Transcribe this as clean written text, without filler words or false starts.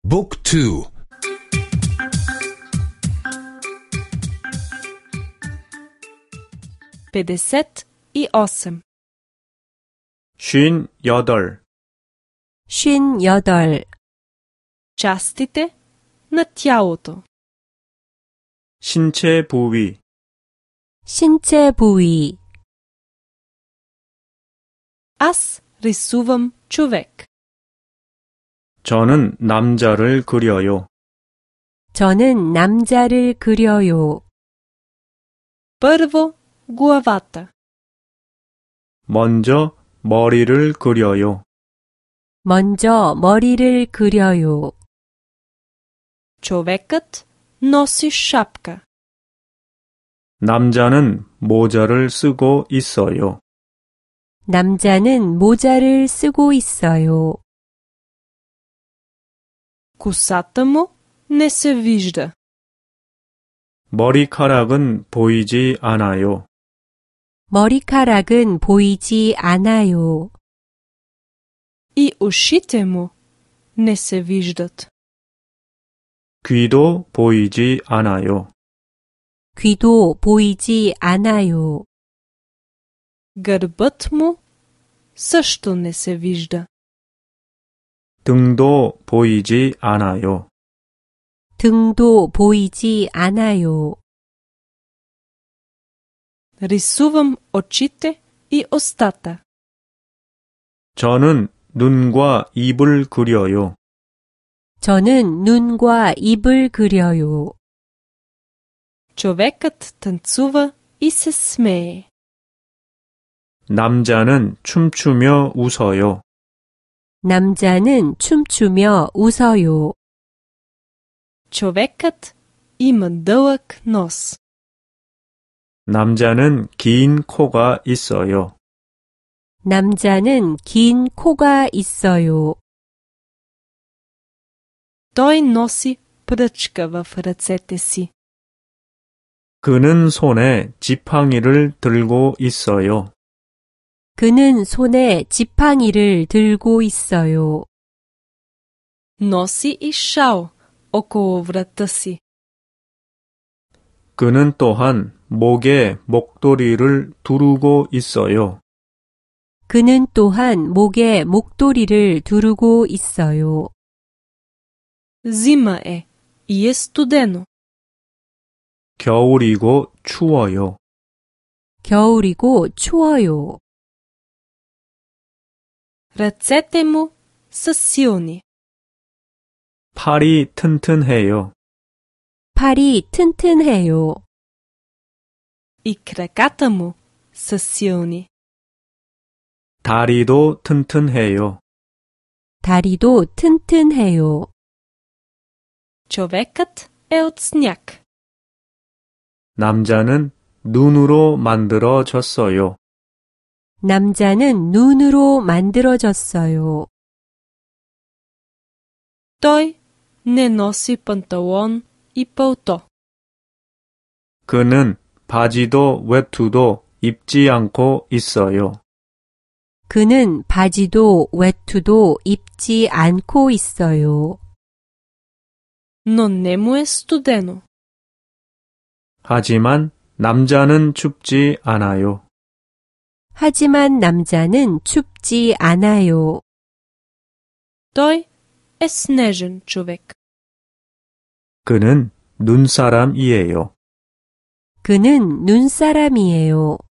Book 2. 58. 58. 58. Частите на тялото. 신체 부위. 신체 부위. Аз рисувам човек. 저는 남자를 그려요. 저는 남자를 그려요. Първо главата. 먼저 머리를 그려요. 먼저 머리를 그려요. Човекът носи шапка. 남자는 모자를 쓰고 있어요. 남자는 모자를 쓰고 있어요. Косата му не се вижда. 머리카락은 보이지 않아요. 머리카락은 보이지 않아요. И ушите му не се виждат. 귀도 보이지 않아요. 귀도 보이지 않아요. Гърбът му също не се вижда. 등도 보이지 않아요. 등도 보이지 않아요. Рисувам очите и устата. 저는 눈과 입을 그려요. 저는 눈과 입을 그려요. Човекът танцува и се смее. 남자는 춤추며 웃어요. 남자는 춤추며 웃어요. Човекът има дълъг нос. 남자는 긴 코가 있어요. 남자는 긴 코가 있어요. Той носи пръчка в ръцете си. 그는 손에 지팡이를 들고 있어요. 그는 손에 지팡이를 들고 있어요. Носи и шал около врата си. 그는 또한 목에 목도리를 두르고 있어요. 그는 또한 목에 목도리를 두르고 있어요. Зима е и е студено. 겨울이고 추워요. 겨울이고 추워요. Ръцете му са силни. 팔이 튼튼해요. 팔이 튼튼해요. И краката му са силни. 다리도 튼튼해요. 다리도 튼튼해요. Човекът е от сняг. 남자는 눈으로 만들어졌어요. 남자는 눈으로 만들어졌어요. Той не носи панталон и пълто. 그는 바지도 외투도 입지 않고 있어요. 그는 바지도 외투도 입지 않고 있어요. Но не му е студено. 하지만 남자는 춥지 않아요. 하지만 남자는 춥지 않아요. Той е снежен човек. 그는 눈사람이에요. 그는 눈사람이에요.